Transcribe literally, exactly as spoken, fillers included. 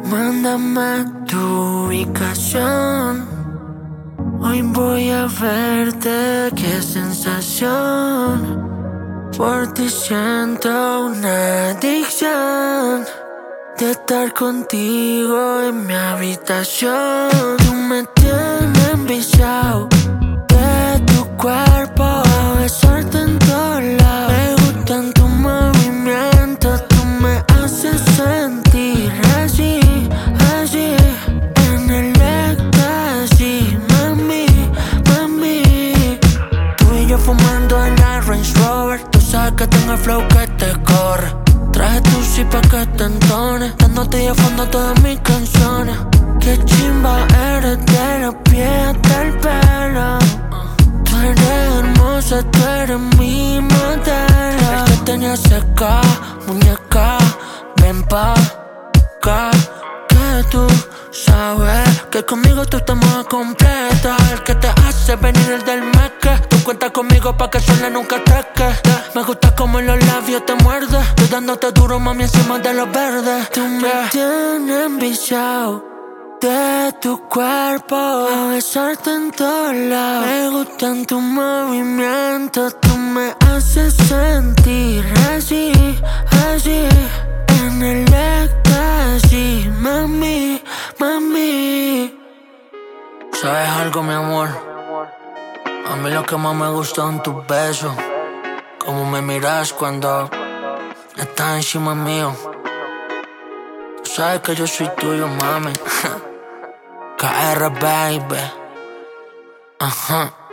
Mándame tu ubicación. Hoy voy a verte, qué sensación. Por ti siento una adicción de estar contigo en mi habitación. Tú me tienes enviciado de tu cuerpo, a besarte en todos lados. Me gustan tus movimientos, tú me haces sentir así, así, en el éxtasis, mami, mami. Tú y yo fumando en la Range Rover, tú sabes que tengo el flow que te corre. Traje tu sí pa' que te entones, dándote de fondo todas mis canciones. Qué chimba eres de los pies hasta el pelo. Tú eres hermosa, tú eres mi modelo. El que tenía seca, muñeca, ven pa' acá. Que tú sabes que conmigo tú estás más completa. El que te hace venir el del meque. Tú cuentas conmigo pa' que sola nunca te quedes. Me gusta como en los labios te muerde. Estoy dándote duro, mami, encima de los verdes. Tú me tienes enviciado de tu cuerpo, a besarte en todos lados. Me gustan tus movimientos, tú me haces sentir así, así, en el éxtasis, mami, mami. ¿Sabes algo, mi amor? A mí lo que más me gusta son tus besos. Cómo me miras cuando estás encima mío. Tú sabes que yo soy tuyo, mami. K R, baby. Ajá.